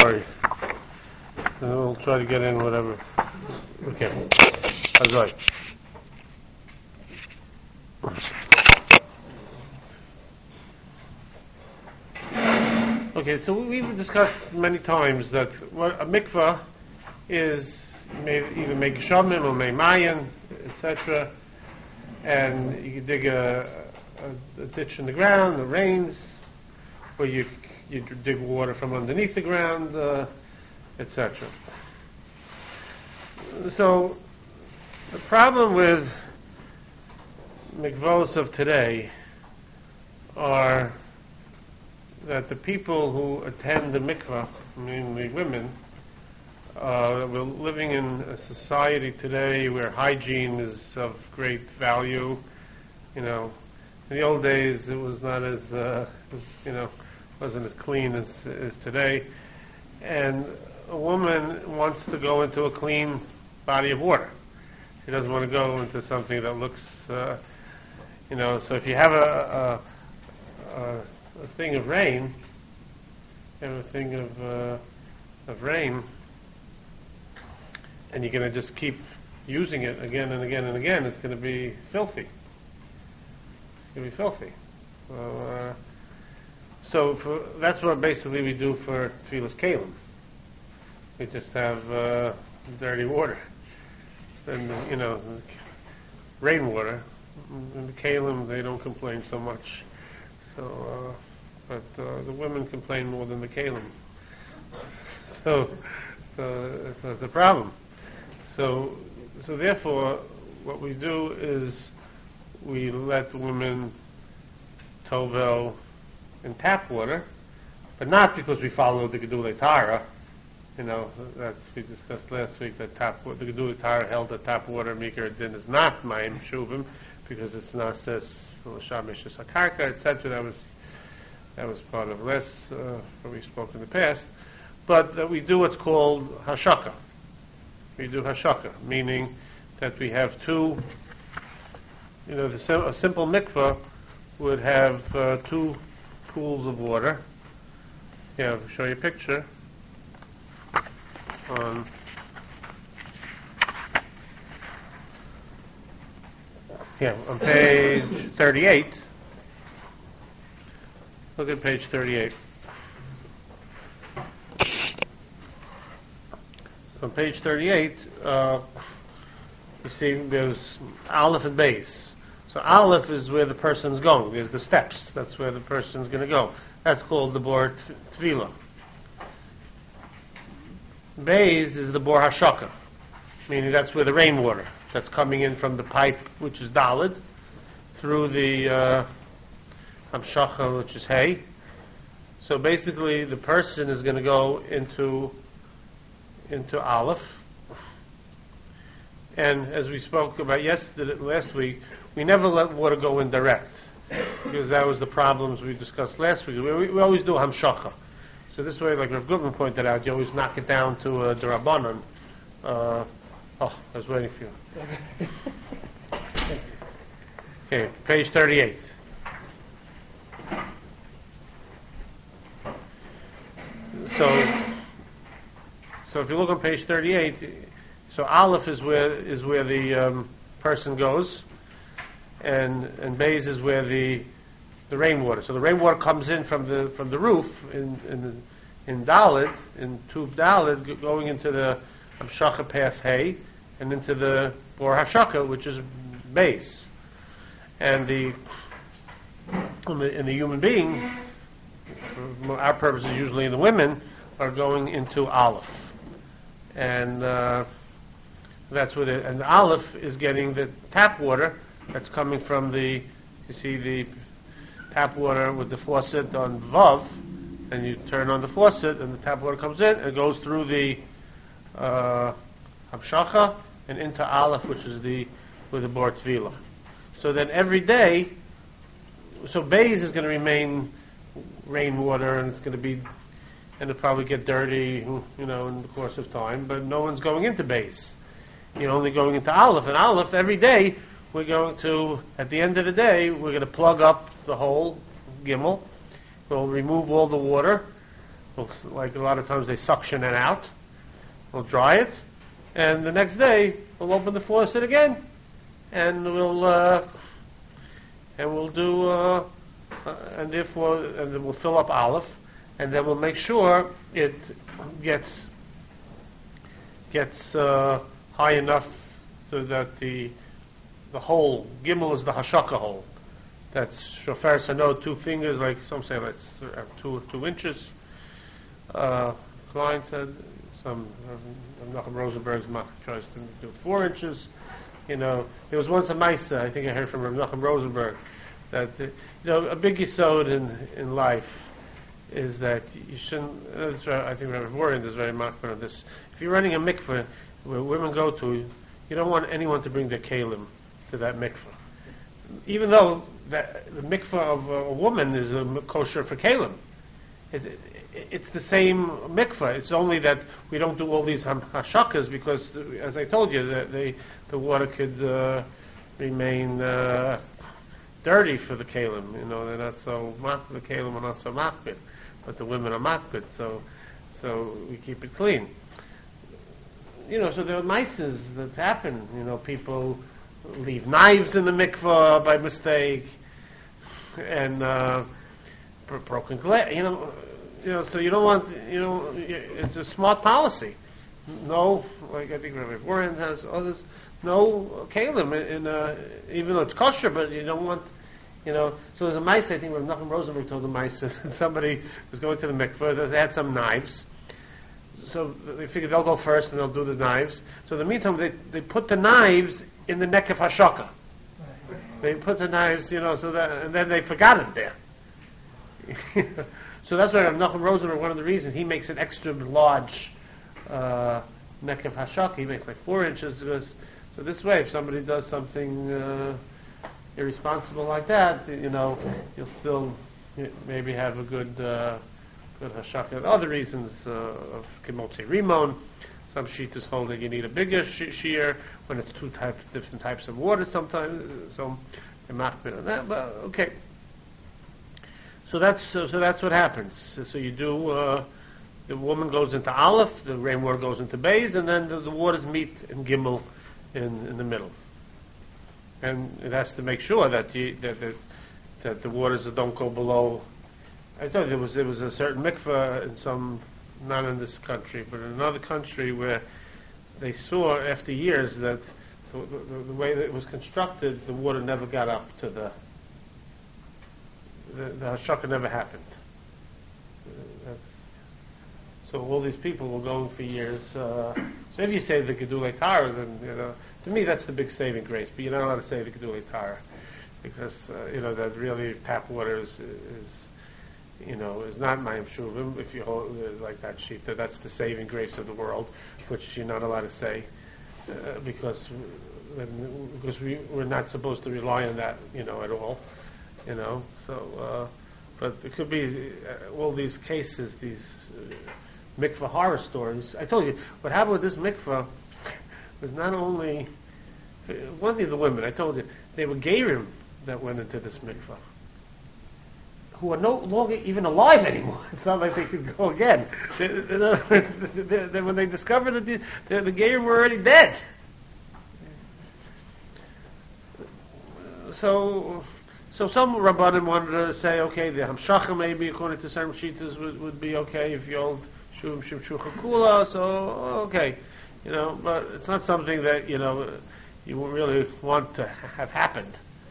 worry. We'll try to get in whatever. Okay. That's right. Okay, so we've discussed many times that a mikvah is either make shamim or make mayan, etc. And you can dig a ditch in the ground, it rains, or you dig water from underneath the ground, etc. So the problem with mikvahs of today are that the people who attend the mikvah, mainly women, we're living in a society today where hygiene is of great value. In the old days it was not as, wasn't as clean as today. And a woman wants to go into a clean body of water. She doesn't want to go into something that looks, so if you have a thing of rain, you have a thing of rain, and you're going to just keep using it again and again and again, it's going to be filthy. It's going to be filthy. So that's what basically we do for Tfilas Kalim. We just have dirty water. And, rainwater. In the Kalim, they don't complain so much. So, but the women complain more than the Kalim. So it's a problem. So therefore, what we do is we let women tovel in tap water, but not because we follow the Gedulei Tara. We discussed last week that the Gedulei Tara held that tap water mikra din is not mayim shuvim because it's not says shamish hakarka, etc. That was part of less what we spoke in the past. But we do what's called hashaka. We do hashaka, meaning that we have two. A simple mikvah would have two pools of water. I'll show you a picture on page 38. Look at page 38. On page 38, you see there's Aleph and Beis. So Aleph is where the person's going. There's the steps. That's where the person's going to go. That's called the Bor Tvila. Beis is the Bor Hashaka, meaning that's where the rainwater that's coming in from the pipe, which is Dalid, through the Hamshacha, which is Hay. So basically, the person is going to go into Aleph. And as we spoke about last week, we never let water go in direct, because that was the problems we discussed last week. We always do Hamshacha. So this way, like Rav Goodman pointed out, you always knock it down to a Darabanan. I was waiting for you. Okay, page 38. So if you look on page 38, so Aleph is where the person goes, and Beis is where the rainwater. So the rainwater comes in from the roof in Dalit, in Tub Dalit, going into the Hamshacha path Hay, and into the Bor Hashaka, which is Beis. And the human being, for our purposes usually the women, are going into Aleph. And that's where and the Aleph is getting the tap water that's coming from the tap water with the faucet on Vav, and you turn on the faucet and the tap water comes in and it goes through the Hamshacha and into Aleph, which is with the Bor Tvila. So then every day, so Beis is going to remain rainwater, and it's going to be, and it'll probably get dirty, in the course of time, but no one's going into Beis. You're only going into Aleph, and Aleph every day we're going to, at the end of the day, we're going to plug up the whole Gimel. We'll remove all the water, like a lot of times they suction it out. We'll dry it, and the next day we'll open the faucet again, and we'll do, and then we'll fill up olive, and then we'll make sure it gets high enough so that the hole, gimel is the hashaka hole. That's shofar sanod, 2 fingers, like some say that's 2 inches. Klein said, Nachum Rosenberg's mach tries to do 4 inches. There was once a Maisa, I think I heard from Nachum Rosenberg, that a big yesod in life is that you shouldn't. I think Rabbi Warren is very much on this. If you're running a mikveh where women go to, you don't want anyone to bring their kalim to that mikveh, even though the mikveh of a woman is a kosher for kalim. It's the same mikveh. It's only that we don't do all these hashakas because, as I told you, the water could remain dirty for the kalim. They're not so the kalim are not so makbid, but the women are makbid, so we keep it clean. So there are mices that happen. People leave knives in the mikveh by mistake, and broken glass. So you don't want. It's a smart policy. No, like I think Rabbi Warren has others. No kalim even though it's kosher, but you don't want. So there's a mice. I think Nachum Rosenberg told the mice that somebody was going to the mikveh. They had some knives. So they figured they'll go first and they'll do the knives. So in the meantime, they put the knives in the neck of hashaka. They put the knives, so that, and then they forgot it there. So that's why Nachum Rosenberg, one of the reasons, he makes an extra large neck of hashaka. He makes like 4 inches. So this way, if somebody does something irresponsible like that, you'll still maybe have a good hashaka. Other reasons of kimotzi rimon. Some shitas hold that you need a bigger shear when it's different types of water sometimes. So they're makbid on that. But okay. So that's what happens. So you do. The woman goes into aleph, the rainwater goes into beis, and then the waters meet in gimel in the middle. And it has to make sure that the waters don't go below. I told you there was a certain mikveh in some, not in this country, but in another country where they saw after years that the way that it was constructed, the water never got up to the hashaka never happened. So all these people were going for years. So if you say the Gedulei Tara, then to me that's the big saving grace. But you're not allowed to say the Gedulei Tara because that really tap water is not Mayim Shuvim. If you hold like that sheet, that's the saving grace of the world, which you're not allowed to say because we're not supposed to rely on that at all. So but it could be all these cases, these mikveh horror stories. I told you what happened with this mikveh was not only one thing. The women, I told you, they were gerim that went into this mikveh, who are no longer even alive anymore. It's not like they could go again. When they discovered that the gerim were already dead. So some Rabbanim wanted to say, okay, the Hamshacha maybe, according to some Shitas, would be okay if you hold Shum Shimshucha Kula, so okay. But it's not something that, you really want to have happened.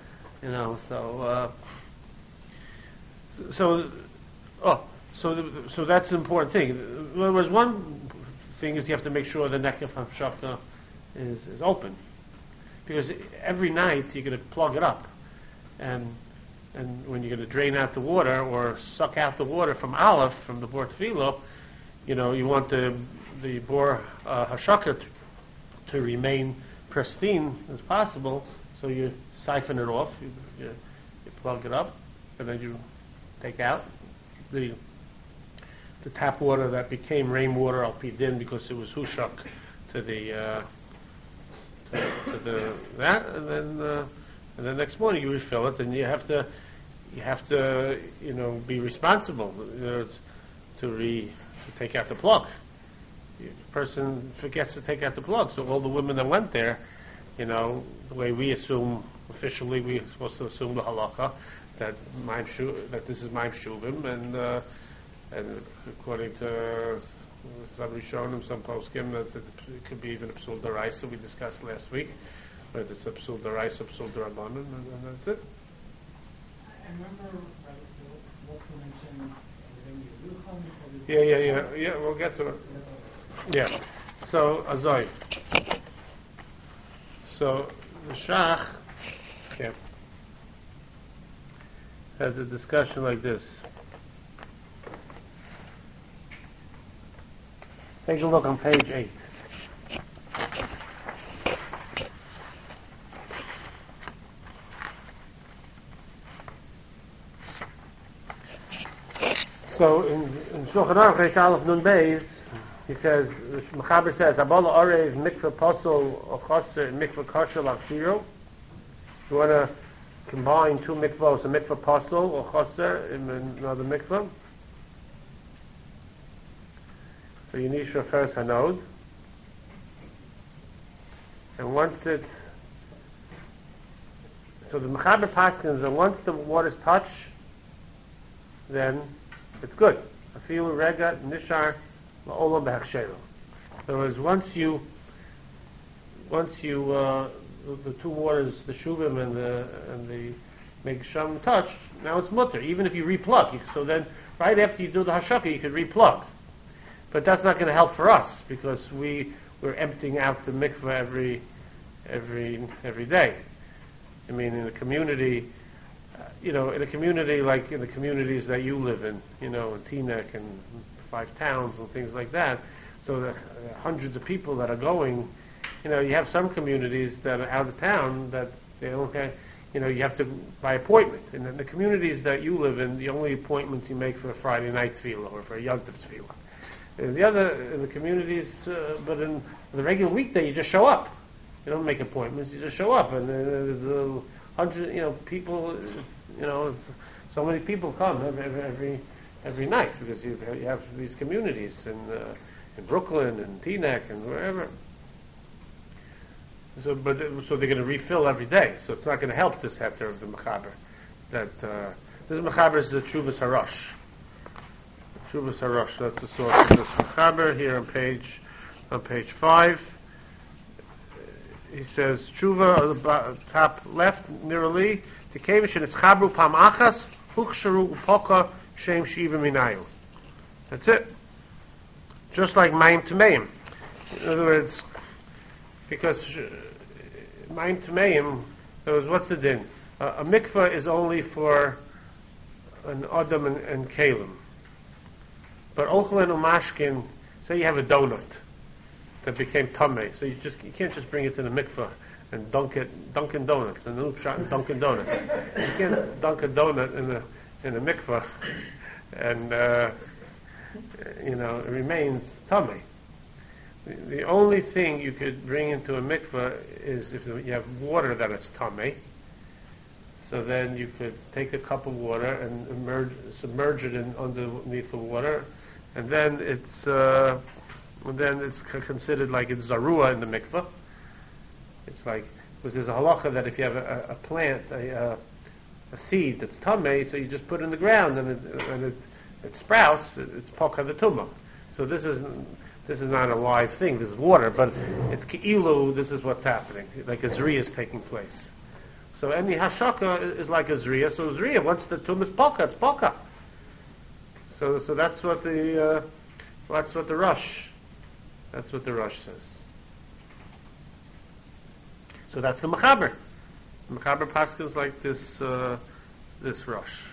So that's an important thing. In other words, one thing is you have to make sure the neck of Hamshacha is open. Because every night you're going to plug it up. And when you're going to drain out the water or suck out the water from aleph, from the bor tefillah, you want the bor hashaka to remain pristine as possible. So you siphon it off, you plug it up, and then you take out the tap water that became rainwater al pi din because it was hushak to that, and then next morning you refill it, and you have to be responsible to take out the plug. The person forgets to take out the plug, so all the women that went there, the way we assume officially, we're supposed to assume the halacha that this is Maim Shuvim, and according to some Rishonim, some poskim, that it could be even a Psul Daraisa we discussed last week, whether it's a Psul Daraisa, Psul Darabanan, and that's it. I remember Wolfgang mentioned Yeah, we'll get to it. Yeah. So, Azoi. So, the Shach has a discussion like this. Take a look on page 8. So in Shulchan Aruch Reish Aleph Nun Beis, he says, Mechaber says, Abola Orev Mikveh Posel or Choser and Mikveh Kosher Lachshiro. You want to combine two mikvahs, a Mikveh Posel or Choser in another mikvah. So you need to first Hanod. And once so the Mechaber paskins, and once the waters touch, then it's good. Afilu rega nishar la'olam b'hachshero. In other words, once you the two waters, the shuvim and the megsham touch, now it's mutter. Even if you replug, so then right after you do the hashaka, you could replug. But that's not going to help for us because we're emptying out the mikveh every day. I mean, in the community. In a community like in the communities that you live in, in Teaneck and 5 towns and things like that, so the hundreds of people that are going, you have some communities that are out of town that they don't have, you have to by appointment. And in the communities that you live in, the only appointments you make for a Friday night tefillah or for a Yom Tov tefillah. In the communities, but in the regular weekday, you just show up. You don't make appointments; you just show up, and there's 100, people. So many people come every night because you have these communities in Brooklyn and Teaneck and wherever. So they're going to refill every day. So it's not going to help this heter of the Mechaber. That this Mechaber is the Tshuvas Harash. Tshuvas Harash. That's the source of this Mechaber here on page 5. He says Tshuva on the top left nearly. The Kevish and its Chabru Pam Achas Huksharu Upoka Shem Shiva Minayu. That's it. Just like Maim Tameim. In other words, because Maim Tameim, in other words, what's the din? A mikveh is only for an Adam and Kalim. But Ochel and Umashkin, say you have a donut that became Tameh, so you can't just bring it to the mikveh and Dunkin' Donuts, and the Upshot and Dunkin' Donuts. You can't dunk a donut in a mikveh, and it remains tummy. The only thing you could bring into a mikveh is if you have water that is tummy. So then you could take a cup of water and submerge it underneath the water, and then it's considered like it's zarua in the mikveh. It's like, because there's a halacha that if you have a plant, a seed that's tamei, so you just put it in the ground and it sprouts, it's poka the tumah. So this is not a live thing, this is water, but it's ki'ilu, this is what's happening, like a zriya is taking place. So any hashaka is like a zriya, so zriya, once the tumah is poka, it's poka. So that's what the Rush says. So that's the Mechaber. The Mechaber paskins like this Rush.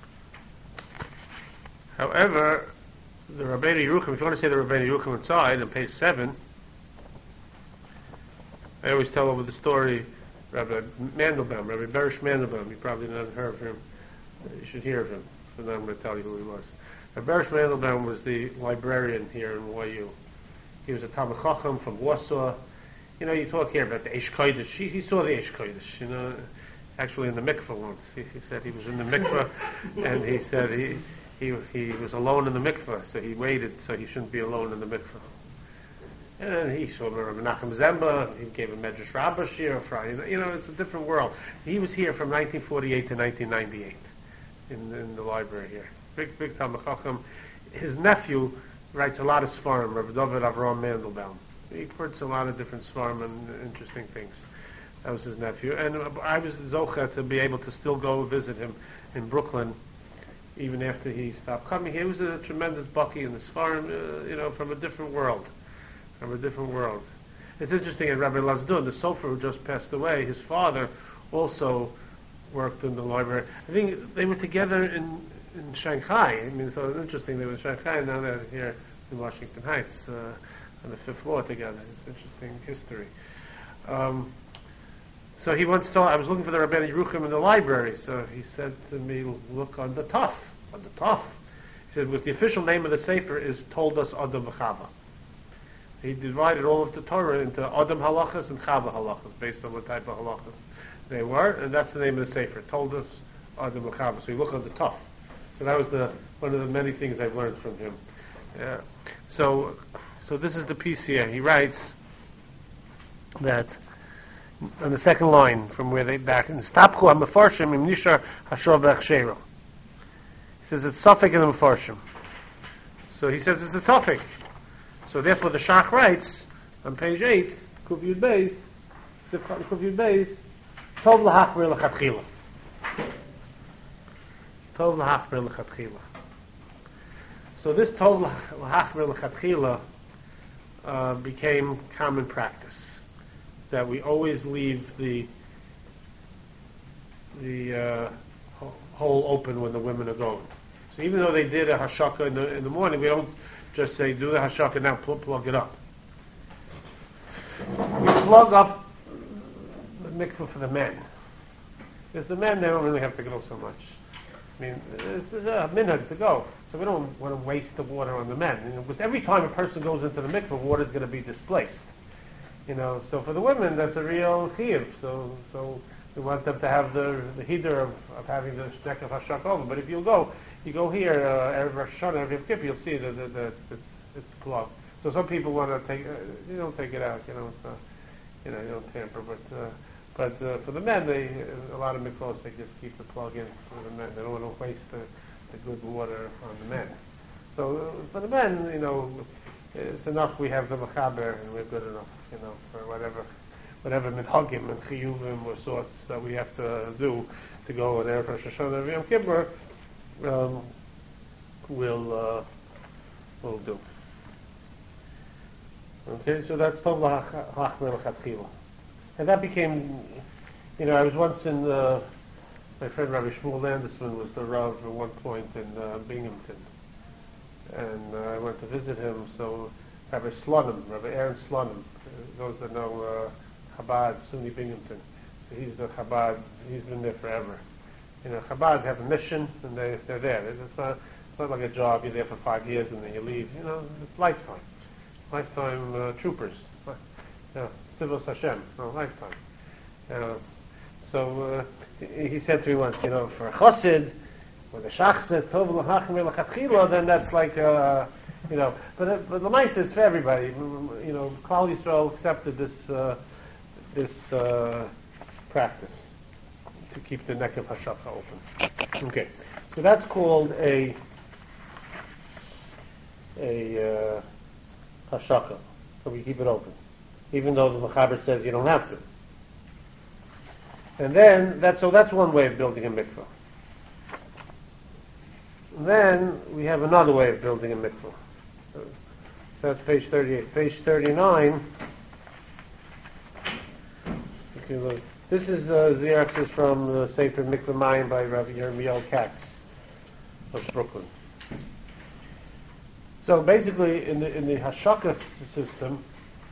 However, the Rabbeinu Yerucham, if you want to say the Rabbeinu Yerucham inside on page 7, I always tell over the story, Rabbi Berish Mandelbaum, you probably never heard of him. You should hear of him, so now I'm going to tell you who he was. Rabbi Berish Mandelbaum was the librarian here in YU. He was a Talmid Chacham from Warsaw. You talk here about the Eish Kodesh. He saw the Eish Kodesh, actually in the mikveh once. He said he was in the mikveh, and he said he was alone in the mikveh, so he waited so he shouldn't be alone in the mikveh. And then he saw Rabbi Menachem Zemba, he gave a Medrash Rabbah Shir Friday. It's a different world. He was here from 1948 to 1998 in the library here. Big Talmid Chacham. His nephew writes a lot of Sfarim, Rabbi David Avraham Mandelbaum. He quotes a lot of different Sfarim and interesting things. That was his nephew. And I was zocheh to be able to still go visit him in Brooklyn, even after he stopped coming. He was a tremendous bucky in the Sfarim, from a different world. It's interesting, at Rabbi Lazdun, the Sofer who just passed away, his father also worked in the library. I think they were together in Shanghai. So it's interesting, they were in Shanghai, and now they're here in Washington Heights on the 5th floor together. It's interesting history. So he once told, I was looking for the Rabbeinu Yerucham in the library, so he said to me, look on the Tuf. He said, with the official name of the Sefer is Toldos Adam V'Chava. He divided all of the Torah into Adam halachas and Chava halachas, based on what type of halachas they were, and that's the name of the Sefer, Toldos Adam V'Chava. So you look on the Tuf. So that was one of the many things I've learned from him. So this is the piece here. He writes that on the second line from where they back in Stapchu HaMefarshim Im Nishar Hashor V'Achshero. He says it's suffix in the Mefarshim. So he says it's a suffix. So therefore the Shach writes on page 8, Kuf Yud Beis, Tov L'Hachmir L'Chatchila. Tov L'Hachmir L'Chatchila. So this Tov L'Hachmir L'Chatchila became common practice, that we always leave the hole open when the women are going. So even though they did a hashaka in the morning, we don't just say, do the hashaka now, plug it up. We plug up the mikveh for the men. Because the men, they don't really have to go so much. It's a minhag to go. So we don't want to waste the water on the men. Because every time a person goes into the mikveh, water is going to be displaced. So for the women, that's a real chiyuv. So we want them to have the hider of having the shnek of hashak over. But if you go here, Erev Rosh Hashanah, Erev Yom Kippur, you'll see that it's plugged. So some people want to take, you don't take it out, you don't tamper. But for the men, a lot of mikvahs, they just keep the plug in for the men. They don't want to waste the good water on the men. So for the men, it's enough we have the mechaber and we're good enough, for whatever minhagim and chiyuvim or sorts that we have to do to go on Erev Rosh Hashanah, Erev Yom Kippur, we'll do. Okay, so that's Tov L'Hachmir L'Chatchila. And that became, I was once in, my friend Rabbi Shmuel Landesman was the Rav at one point in Binghamton. And I went to visit him, so Rabbi Aaron Slonim, those that know Chabad, SUNY Binghamton. So he's the Chabad, he's been there forever. Chabad have a mission, and they're there. It's not like a job, you're there for 5 years and then you leave. It's lifetime. Lifetime troopers. Civil Hashem, lifetime. So he said to me once, for a chassid, when the Shach says Tov L'Hachmir L'Chatchila, then that's like, but the L'maisa, it's for everybody. Klal Yisrael accepted this practice to keep the neck of Hashaka open. Okay, so that's called a Hashaka. So we keep it open, even though the Mechaber says you don't have to. And then that's one way of building a mikvah. Then we have another way of building a mikvah. So that's page 38. Page 39. If you look, this is Xeroxes from the Sefer Mikvah Mayim by Rabbi Yirmiyahu Katz of Brooklyn. So basically, in the Hashaka system,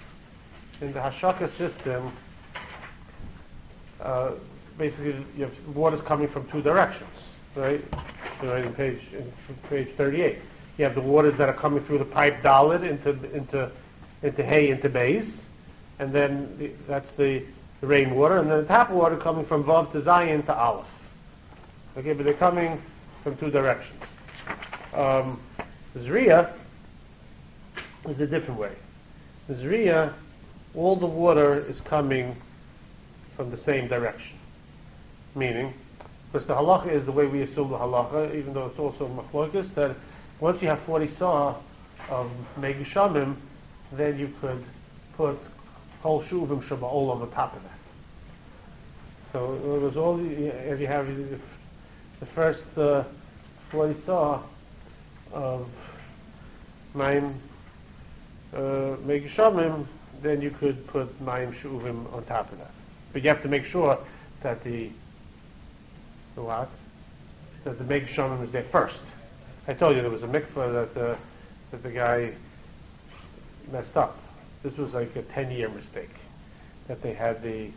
basically you have water's coming from two directions, right? In page 38, you have the waters that are coming through the pipe Dalet into Hay into Beis, and then that's the rainwater, and then the tap water coming from Vav to Zayin to Aleph. Okay, but they're coming from two directions. Zriya is a different way. Zriya, all the water is coming from the same direction. Meaning, because the halacha is the way we assume the halacha, even though it's also machlokas, that once you have 40 saw of megishamim, then you could put whole shuvim shaba'olam on top of that. So it was all, if you have the first 40 saw of Mayim Megishamim, then you could put Mayim Shuvim on top of that. But you have to make sure that the what? That the Megishamim is there first. I told you there was a mikveh that the guy messed up. This was like a 10-year mistake. That they had the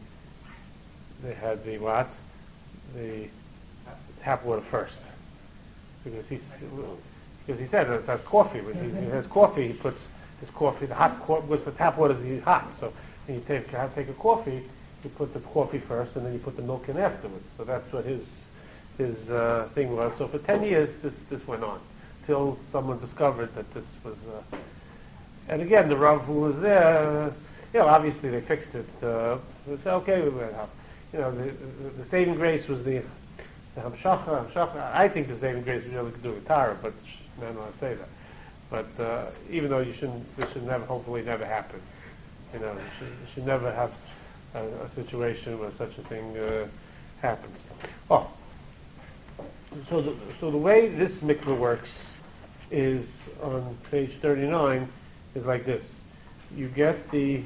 what? The tap water first. Because he said that that's coffee. When he has coffee, he puts his coffee, the hot coffee, because the tap water is hot. So when you take a coffee, you put the coffee first, and then you put the milk in afterwards. So that's what his thing was. So for 10 years, this went on, till someone discovered that this was. And again, the Rav who was there, obviously they fixed it. They said, okay, we went up. The saving grace was the Hamshacha. I think the saving grace is really to do with Tara, but I don't want to say that. But even though this should never, hopefully never happen. You should never have a situation where such a thing happens. Oh, so the way this mikveh works is on page 39 is like this. You get the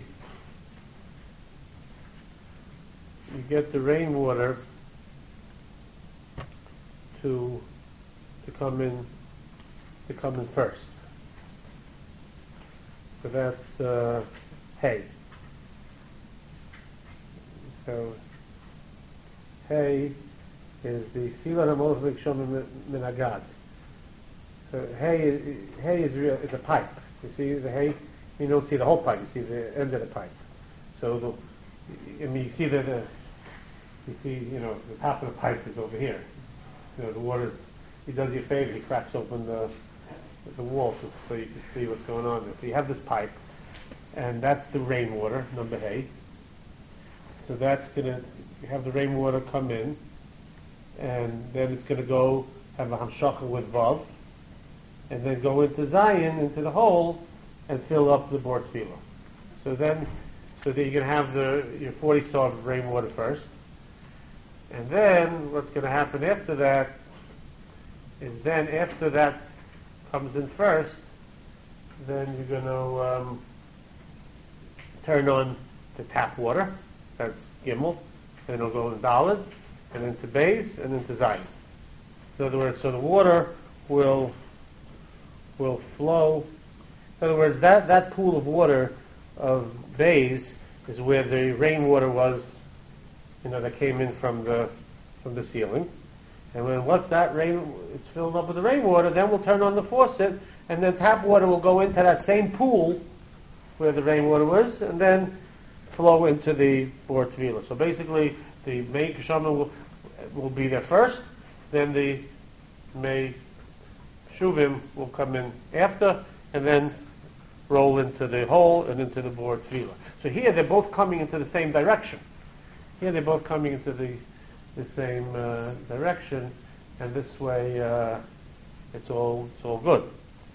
rainwater to come in first. So that's hay. So hay is the Sila Hamolach Mikshom Minagad. So hay is a pipe. You see the hay, you don't see the whole pipe, you see the end of the pipe. So you see the top of the pipe is over here. The water, he does you a favor, he cracks open the wall so you can see what's going on there. So you have this pipe, and that's the rainwater, number hay. So you have the rainwater come in, and then it's going to go have a hamshacha with vav, and then go into Zion, into the hole, and fill up the bort tefillah. So then you're going to have your 40 saw of rainwater first, and then what's going to happen after that is then after that comes in first, then you're going to turn on the tap water. That's Gimel. Then it'll go in Daled, and into Beis, and into Zion. In other words, so the water will flow. In other words, that pool of water of Beis is where the rainwater was, that came in from the ceiling. And once that rain it's filled up with the rainwater, then we'll turn on the faucet, and then tap water will go into that same pool where the rainwater was, and then flow into the bort tefillah. So basically, the Mei Kishama will be there first, then the Mei Shuvim will come in after, and then roll into the hole and into the bort tefillah. So here they're both coming into the same direction. Here they're both coming into the same direction, and this way it's all good.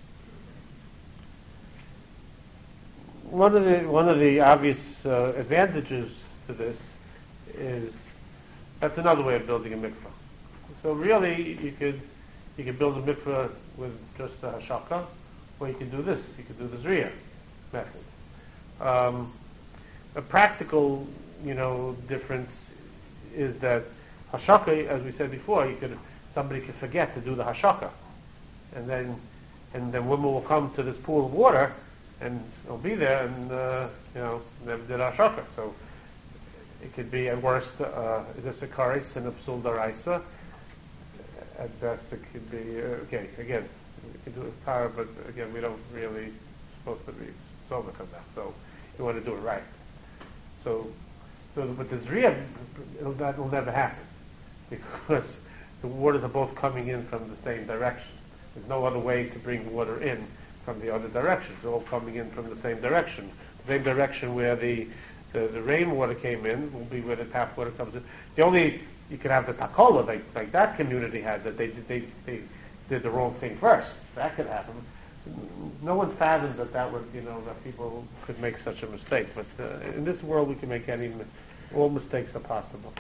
One of the obvious advantages to this is that's another way of building a mikveh. So really, you could build a mikveh with just a hashaka, or you could do this. You could do the zriya method. A practical, difference is that hashaka, as we said before, somebody could forget to do the hashaka, and then women will come to this pool of water, and they'll be there, and never did hashaka. So it could be at worst just a kares and a psul daraisa. At best, it could be okay. Again, we can do it tar, but again, we don't really supposed to be sober kazach. So you want to do it right. So but the zriya, that will never happen because the waters are both coming in from the same direction. There's no other way to bring water in from the other direction. It's all coming in from the same direction. The same direction where the rainwater came in will be where the tap water comes in. You could have the takola, like that community had, that they did the wrong thing first. That could happen. No one fathomed that would, that people could make such a mistake. But in this world, we can make all mistakes are possible.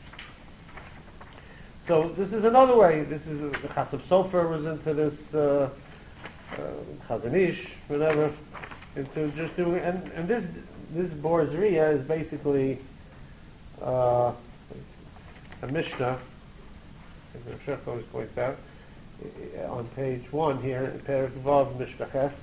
So this is another way. This is the Chassav Sofer was into this, Chazon Ish, whatever, into just doing. And this Bor Zriya is basically a Mishnah. As the Shech always points out, on page 1 here, in Perek Vav Mishnah Ches.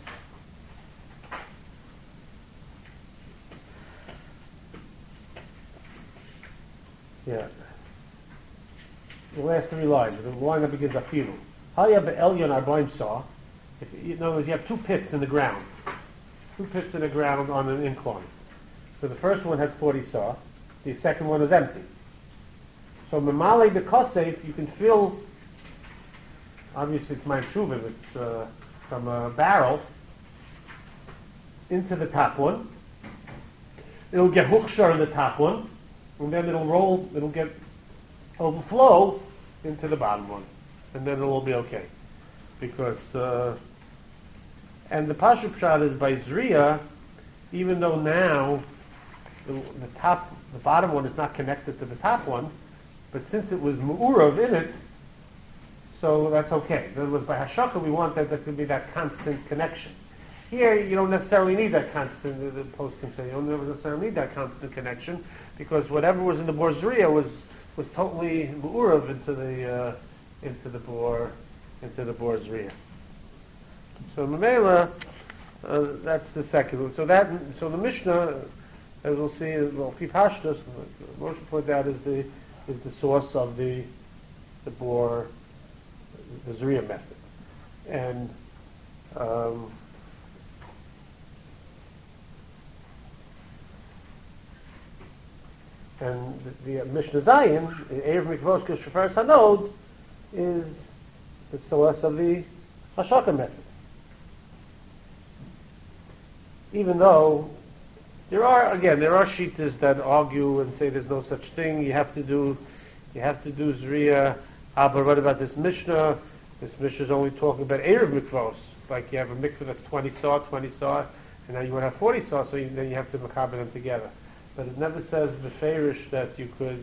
Yeah. The last 3 lines. The line that begins Afilu. Haya be'elyon arbaim saw. In other words, you have 2 pits in the ground. 2 pits in the ground on an incline. So the first one has 40 saw. The second one is empty. So Mamale the Kosef, you can fill, obviously it's my shuvim, it's from a barrel into the top one. It'll get hukshar in the top one, and then it'll get overflow into the bottom one, and then it'll all be okay. Because, and the Pashup Pshat is by Zriya, even though now the bottom one is not connected to the top one, but since it was Mu'urav in it, so that's okay. In other words, by Hashaka we want that there to be that constant connection. Here you don't necessarily need that constant, the post can say, you don't necessarily need that constant connection, because whatever was in the Bor Zriya was totally Mu'urav into the Bor Zriya. So Mamela, that's the second one. So the Mishnah, as we'll see, Pipashtas, Moshe pointed out, is the source of the Bor, the Zriya method, and the Mishnah Zayin, Erev Mikvos Shofar Hanod, is the source of the Hashaka method. Even though there are shittas that argue and say there's no such thing. You have to do Zriya. But what about this Mishnah? This Mishnah is only talking about Erev Mikvos. Like you have a mikvah that's 20 saw, and now you want to have 40 saw, so then you have to mechaber them together. But it never says beferish that you could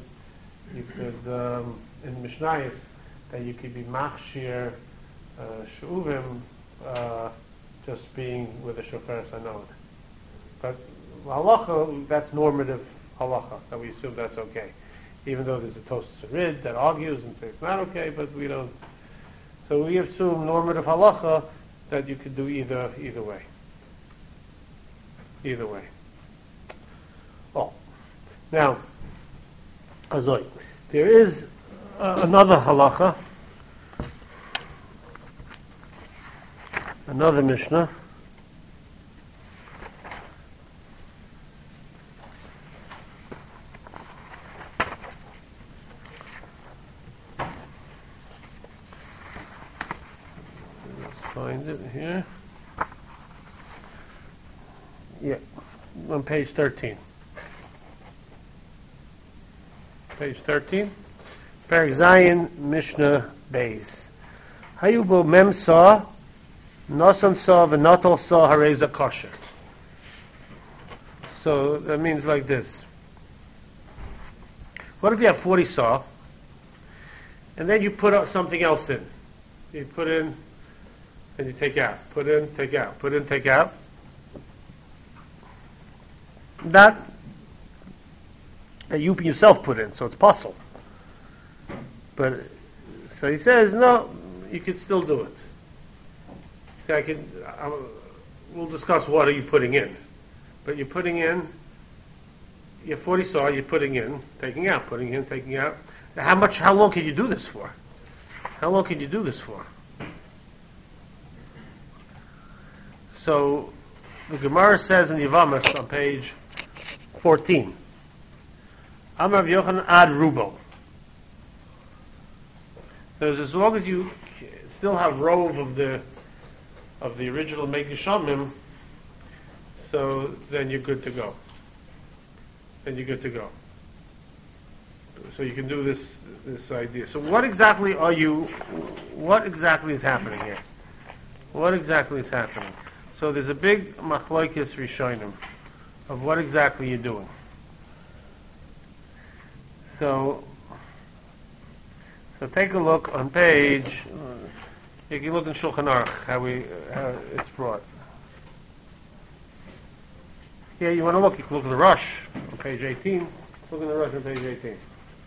in Mishnayos that you could be machshir shuvim just being with a shofar sanod. But halacha, that's normative halacha, that we assume that's okay. Even though there's a Tosas Rid that argues and says it's not okay, but we don't. So we assume normative halacha that you could do either way. Either way. Oh, now, Azoi, there is another halacha, another Mishnah. Let's find it here. Yeah, on page 13. Page 13. Perek Zayin Mishnah Beis. Hayubo Mem Saw, Nosan Saw, V'Notal Saw, Hareza Kosher. So that means like this. What if you have 40 saw, and then you put something else in? You put in, and you take out. Put in, take out. Put in, take out. That you yourself put in, so it's puzzle. But so he says, no, you can still do it. See, we'll discuss what are you putting in, but you're putting in. You have 40 saw, you're putting in, taking out, putting in, taking out. How long can you do this for? How long can you do this for? So the Gemara says in Yevamos on page 14. Amar Yochanan ad rubo. Because as long as you still have rove of the original Megishamim, so then you're good to go. Then you're good to go. So you can do this idea. So what exactly is happening here? What exactly is happening? So there's a big machlokes rishonim of what exactly you're doing. So take a look on page. You can look in Shulchan Aruch how it's brought. Yeah, you want to look. You can look at the Rush on page 18. Look at the Rush on page 18.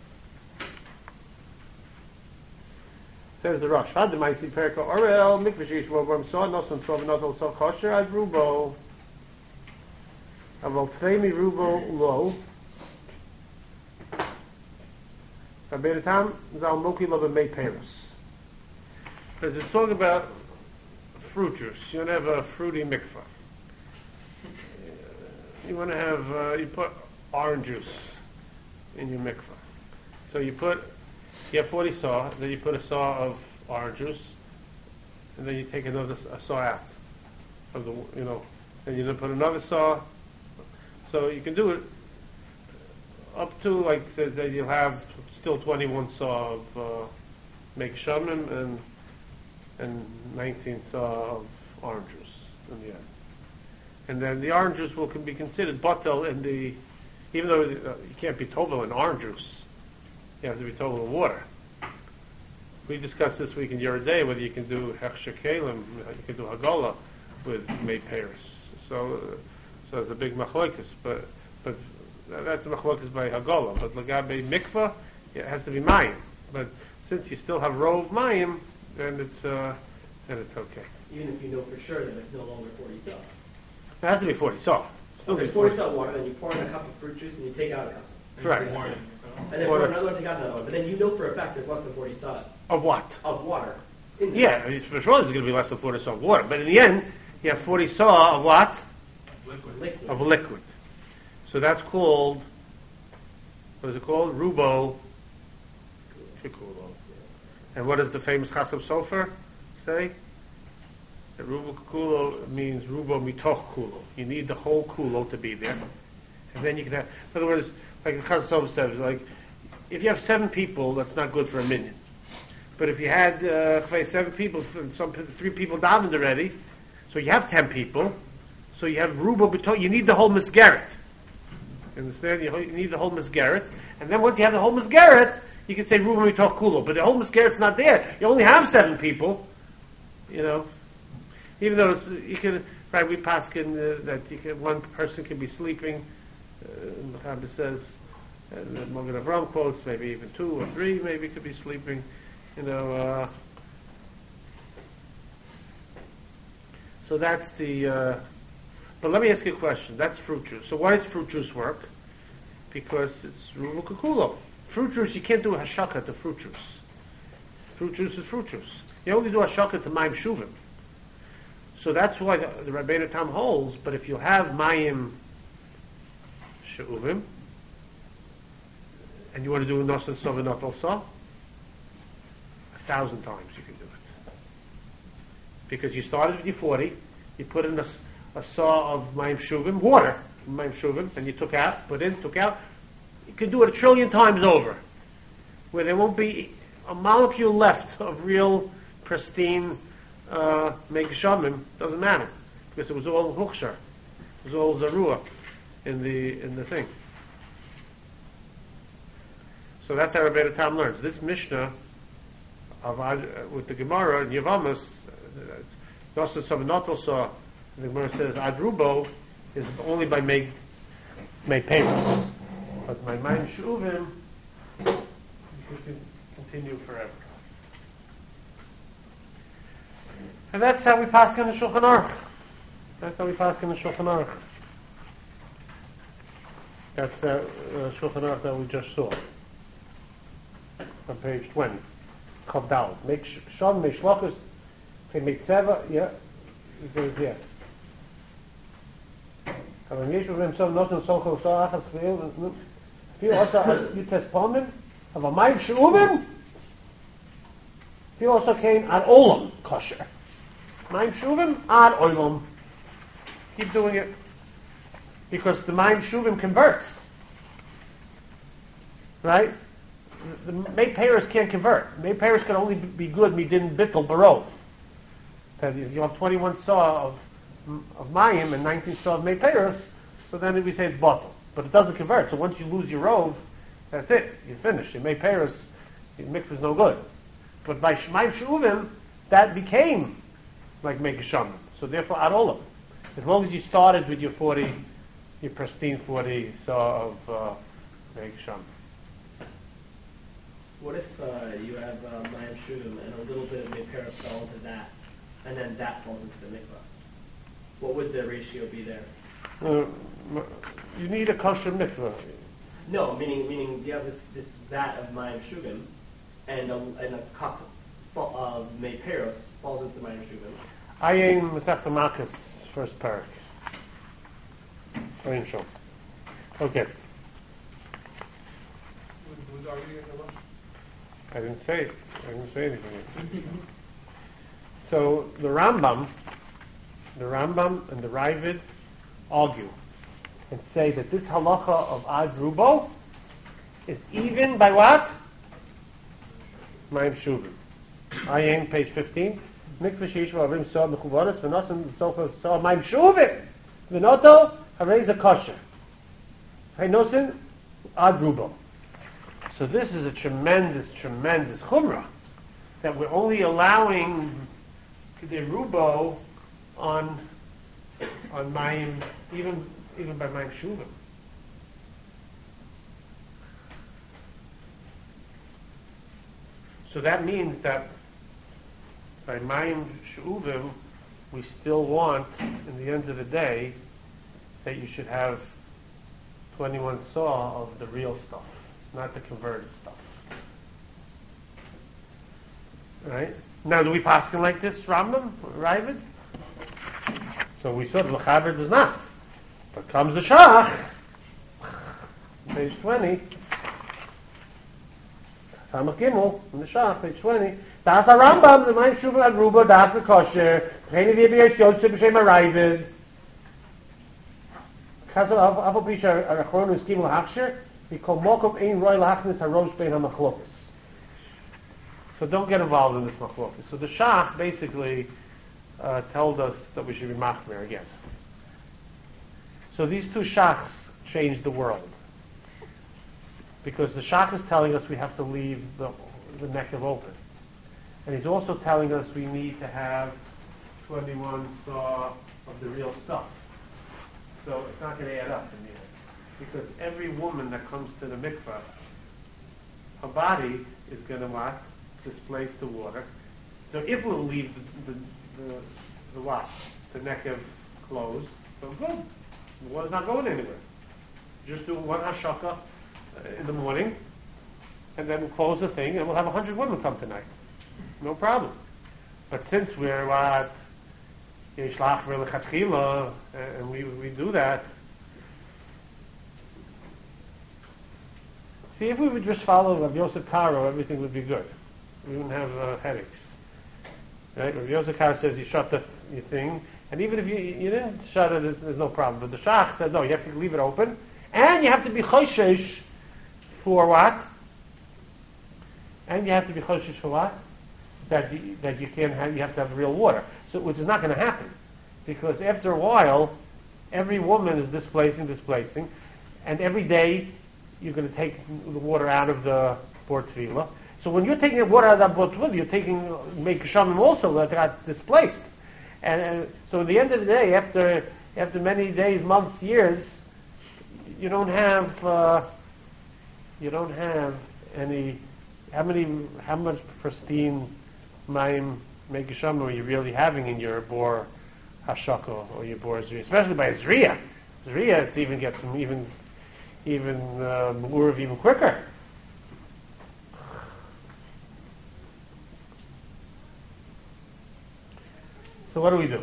Says the Rush. Had the Maisi Perka Orel Mikvashish Vobram Saw Nosan Tov Not Also Kosher Ad Rubo Aval Tfemi Rubo Lo Aberatam Zal Moki Love May Paris. Because it's talking about fruit juice. You want to have a fruity mikvah. You want to have you put orange juice in your mikvah. So you have 40 saw, then you put a saw of orange juice, and then you take a saw out of then you put another saw. So you can do it up to that you'll have still 21 saw of make shamim and 19 saw of orange juice in the end. And then the orange juice can be considered batel even though you can't be tovel in orange juice, you have to be tovel in water. We discussed this week in Yeridei whether you can do hechsher kelim, you can do hagola with made Paris. So it's a big machlokes, but that's a machlokes by hagola. But lagabe mikvah, it has to be mayim. But since you still have rove mayim, then it's okay. Even if you know for sure that it's no longer 40 saw. It has to be 40 saw. Still Okay, 40 saw water, then you pour in a cup of fruit juice and you take out a cup. Correct. And then pour another one, take out another one. But then you know for a fact there's less than 40 saw Of what? of water. Yeah, for sure there's going to be less than 40 saw of water. But in the end, you have 40 saw of what? Liquid. Of liquid. So that's called, what is it called? Rubo Kikulo. And what does the famous Chasam Sofer say? That Rubo Kikulo means Rubo Mitoch Kulo. You need the whole Kulo to be there. And then you can have, in other words, like the Chasam Sofer says, if you have 7 people, that's not good for a minyan. But if you had 7 people, 3 people davened already, so you have 10 people, so you have Rubo Mitoch, you need the whole Misgaret. Understand? You need the whole Misgaret. And then once you have the whole Misgaret, you can say Rubo Mitoch Kulo. But the whole Misgaret's not there. You only have 7 people, even though we paskin that one person can be sleeping. Mechaber says, and the Magen Avraham quotes, maybe even 2 or 3 maybe could be sleeping. So that's the. But let me ask you a question. That's fruit juice. So why does fruit juice work? Because it's rubu kakulo. Fruit juice, you can't do a hashaka to fruit juice. Fruit juice is fruit juice. You only do hashaka to mayim shuvim. So that's why the Rabbeinu Tam holds. But if you have mayim she'uvim, and you want to do nosan sovenot also, 1,000 times you can do it. Because you started with your 40, you put in a saw of mayim shuvim, water, mayim shuvim, and you took out, put in, took out. You can do it 1,000,000,000 times over, where there won't be a molecule left of real pristine megishamim. Doesn't matter, because it was all hukshar, it was all zarua in the thing. So that's how Rabbeinu Tam learns. This Mishnah with the Gemara in Yavamas, Nosa Savanatosa, the Gemara says Adrubo is only by make payments. But my mind Shuvim, you can continue forever. And that's how we pass in the Shulchan Aruch. That's how we pass in the Shulchan Aruch. That's the Shulchan Aruch that we just saw on page 20. Chavdal. Make Shon, make Shlokus, make Seva, yeah, yeah. Aber nicht mit dem Sohn noch so so Achas viel also you test Pomen, aber mein Schubem He also came ad olam kosher. Mayim shuvim ad olam. Keep doing it. Because the mayim shuvim converts. Right? The Mei Paris can't convert. Mei Paris can only be good midin bittul barov. That if you have 21 saw of mayim and 19 saw of Mei Paris, so then we say it's bottle. But it doesn't convert. So once you lose your rove, that's it. You're finished. Your Mei Paris, your mikvah is no good. But by Mayim Shuvim, that became like Mei Geshamim. So therefore, ad olam. As long as you started with your 40, your pristine 40 saw of Mei Geshamim. What if you have Mayim Shuvim and a little bit of Mei Paris fell into that, and then that falls into the mikvah? What would the ratio be there? You need a kosher mikvah. No, meaning you have this vat of Mayim Shuvim, and a cup of Mei Paris falls into Mayim Shuvim. Ayin Masechta Makos, first parak. Ayin Shom. Okay. Who's arguing the law? I didn't say it. I didn't say anything. So the Rambam and the Ravid argue and say that this halacha of ad rubo is even by what? Mayim shuvim. Ayin, page 15. Mikvah sheish v'avim soh mechuvaras v'nosim sofa soh mayim shuvim v'noto harei kosher. V'nosim ad rubo. So this is a tremendous chumrah that we're only allowing the rubo on mayim, even by mayim shuvim. So that means that by mayim shuvim, we still want, in the end of the day, that you should have 21 saw of the real stuff, not the converted stuff. Right? Now, do we paskin like this, Rambam, Ravid? So we saw the Mechaber does not. But comes the Shach, page 20, Samach Gimel, in the Shach, page 20, Das Rambam, the Mayim Shuvim ad Rubo, Das V'Kosher, Cheni V'Yebiyos Yosef B'Shem HaRavid, Chazal Afal Pisha Arachron Uskim L'Hachsher, V'Kol Mokom Ein Roy L'Hachnis HaRosh Bein HaMachlokas. So don't get involved in this machlokas. So the Shach basically told us that we should be machmer again. So these two Shachs changed the world. Because the Shach is telling us we have to leave the nekev open. And he's also telling us we need to have 21 saw of the real stuff. So it's not going to add up in the end. Because every woman that comes to the mikvah, her body is going to what? Displace the water. So if we'll leave the wash, the nekev closed, so good. The water's not going anywhere. Just do one hashaka in the morning, and then we'll close the thing, and we'll have 100 women come tonight. No problem. But since we're what yeshlach v'lechatchila, and we do that. See, if we would just follow Rav Yosef Karo, everything would be good. We wouldn't have headaches. Right? Rav Yosef Karo says you shut your thing, and even if you didn't shut it, there's no problem. But the Shach says no, you have to leave it open, and you have to be choshesh for what? And you have to be choshesh for what? That you can't have, you have to have real water. So, which is not going to happen, because after a while, every woman is displacing, and every day you're going to take the water out of the bor tefillah. So when you're taking the water out of that bor tefillah, you're taking make shamim also that got displaced. And so at the end of the day, after many days, months, years, you don't have any. How much pristine mayim megishamim are you really having in your bor hashaka or your bor zriya? Especially by zriya. Zriya, it's even gets even Murav even quicker. So what do we do?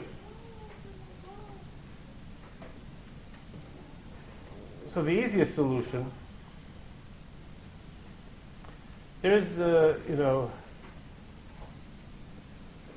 So the easiest solution, there's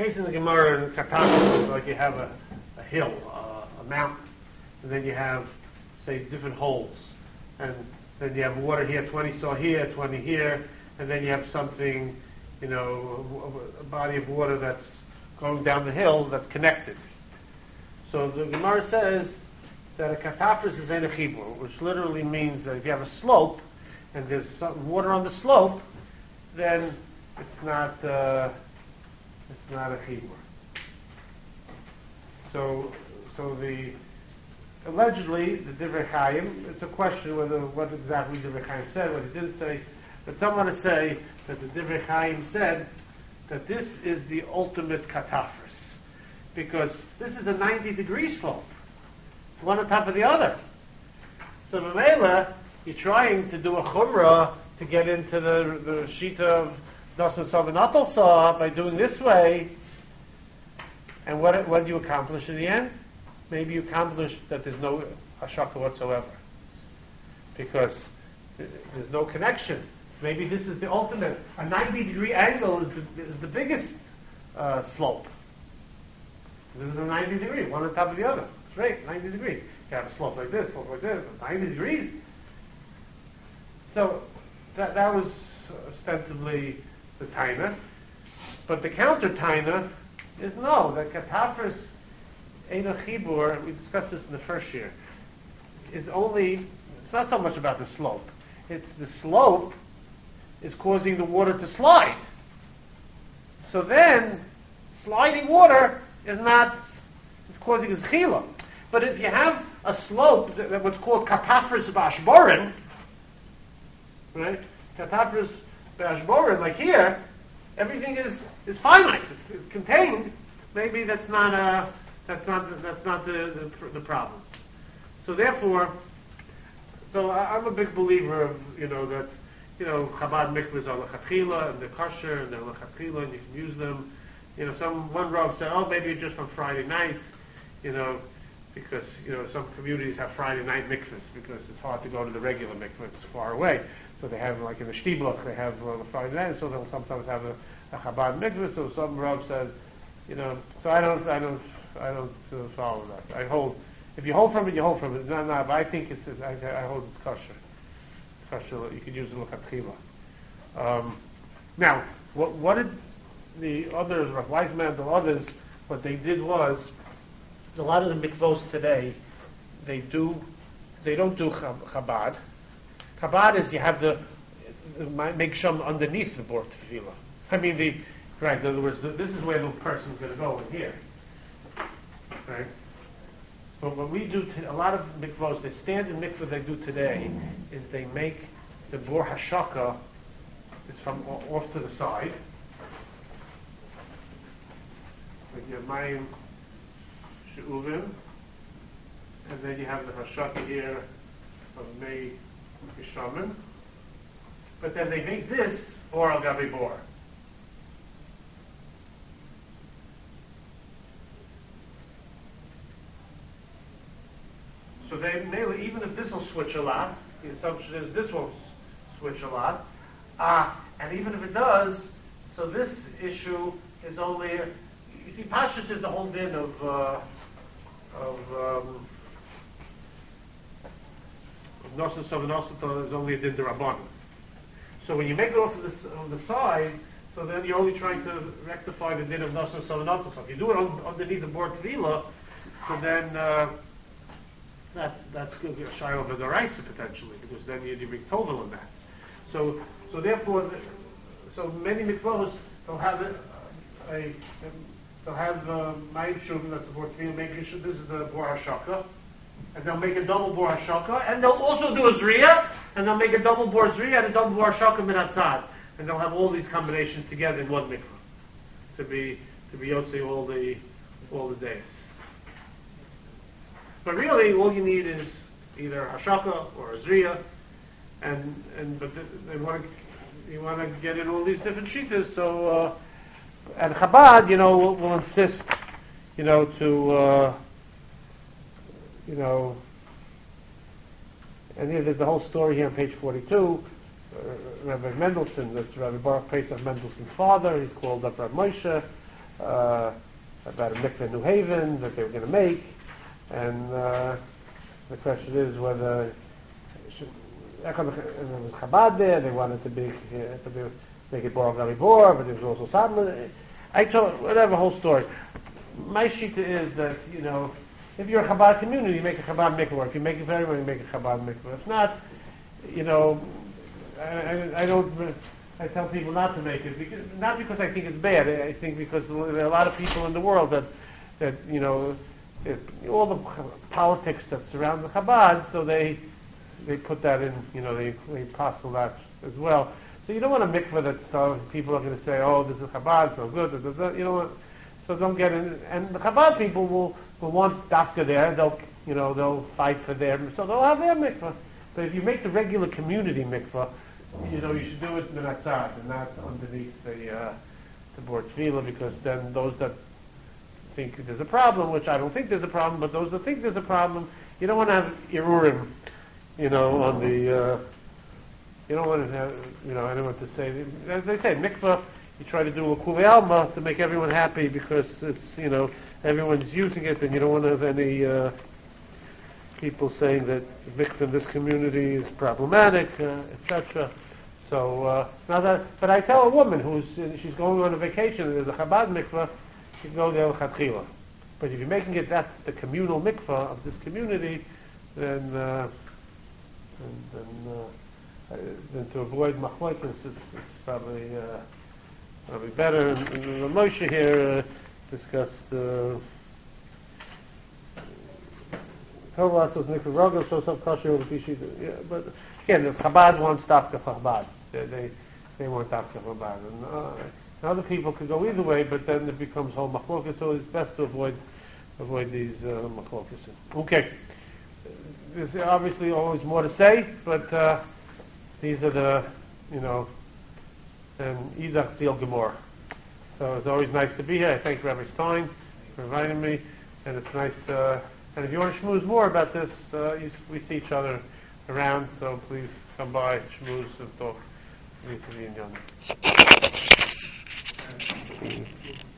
case in the Gemara in Katana is like you have a hill, a mountain, and then you have, say, different holes, and then you have water here, 20 saw here, 20 here, and then you have something, a body of water that's going down the hill that's connected. So the Gemara says that a katafris is ein chibur, which literally means that if you have a slope and there's some water on the slope, then it's not a chibur. So allegedly the Divrei Chaim, it's a question what exactly Divrei Chaim said, what he didn't say, but some want to say that the Divrei Chaim said that this is the ultimate katafris, because this is a 90-degree slope, one on top of the other. So Mamela, you're trying to do a chumrah to get into the shita of Nasan Savanatal Saw by doing this way, and what do you accomplish in the end? Maybe you accomplish that there's no hashaka whatsoever, because there's no connection. Maybe this is the ultimate. A 90-degree angle is the biggest slope. This is a 90 degree, one on top of the other. Straight, 90 degrees. You have a slope like this, 90 degrees. So that was ostensibly the taina. But the counter taina is no, the katafris ein a chibur, we discussed this in the first year, it's not so much about the slope. It's the slope is causing the water to slide. So then, sliding water is causing a zechila. But if you have a slope, that what's called katafris b'ashborin, right? Katafris b'ashborin, like here, everything is finite. It's contained. Maybe that's not the problem. So therefore, I'm a big believer of that Chabad mikvahs are lechatchila and they're kosher and they're lechatchila and you can use them. One Rav said, maybe just on Friday night, because some communities have Friday night mikvahs because it's hard to go to the regular mikvah, it's far away. So they have, like in the Shtibloch, they have the Friday night, so they'll sometimes have a Chabad mikvah. So some Rav says, so I don't follow that. I hold, if you hold from it, you hold from it. No, but I think I hold it's kosher. Kosher, you could use it lechatchila. Now, what did the others, Rav Weizmann, the others, what they did was, a lot of the mikvos today, they don't do Chabad. Chabad is you have the make sham underneath the bor tefillah. I mean in other words, this is where the person's going to go in here, right? But what we do, a lot of mikvos, the standard mikvah they do today is they make the bor hashaka, it's from off to the side. Like you have mayim she'uvim, and then you have the hashaka here of mei yishamim. But then they make this bor al gabi bor. So even if this will switch a lot, the assumption is this will switch a lot, and even if it does, so this issue is only. You see, Pashas is the whole din of Nosan Savanosata is only a din d'Rabbanan. So when you make it off of the side, so then you're only trying to rectify the din of Nosan Savanosata. If you do it underneath the bor tefillah, so then that's going to be a shayla v'daraisa potentially, because then you bring total on that. So therefore, so many mikvahos they'll have mayim shuvim, that's the bor tefillah, making sure this is the bor hashaka, and they'll make a double bor hashaka, and they'll also do a zriya, and they'll make a double bor zriya and a double bor hashaka min hatzad, and they'll have all these combinations together in one mikvah to be yotzei all the days. But really, all you need is either hashaka or a zriya, but you want to get in all these different shitas. So, and Chabad, will insist, and there's the whole story here on page 42. Rabbi Mendelssohn, that's Rabbi Baruch Pesach Mendelssohn's father. He's called up Rabbi Moshe. about a mikveh in New Haven that they were going to make, and the question is whether there was Chabad there. They wanted to make it Bor Gali Bor, but there was also Sadler. I told whatever whole story. My shita is that if you're a Chabad community, you make a Chabad mikveh. If you make it for everyone, you make a Chabad mikveh. If not, I don't. I tell people not to make it, not because I think it's bad. I think because there are a lot of people in the world that all the politics that surround the Chabad, so they put that in. They parcel that as well. So you don't want a mikveh that people are going to say, "Oh, this is Chabad, so good." You don't want. So don't get in. And the Chabad people will want dafka there. They'll fight for them. So they'll have their mikveh. But if you make the regular community mikveh, you should do it in the Natzad and not underneath the Bor Tefillah, because then those that think there's a problem, which I don't think there's a problem, but those that think there's a problem, you don't want to have Irurim, on the, you don't want to have, anyone to say, as they say, mikveh, you try to do a Kuli Alma to make everyone happy because it's, everyone's using it, and you don't want to have any people saying that the mikveh in this community is problematic, etc. So but I tell a woman she's going on a vacation and there's a Chabad mikveh, she can go there l'chatchila. But if you're making it that's the communal mikveh of this community, then to avoid machlokes, it's probably better. And Moshe here discussed. But again, the Chabad wants dafka Chabad. They want dafka Chabad, and other people could go either way. But then it becomes whole machlokas. So it's best to avoid these machlokas. Okay, there's obviously always more to say, but these are the and Idach Seal Gemor. So it's always nice to be here. I thank Rabbi Stein for inviting me, and it's nice to. And if you want to schmooze more about this, we see each other around, so please come by, schmooze, and talk.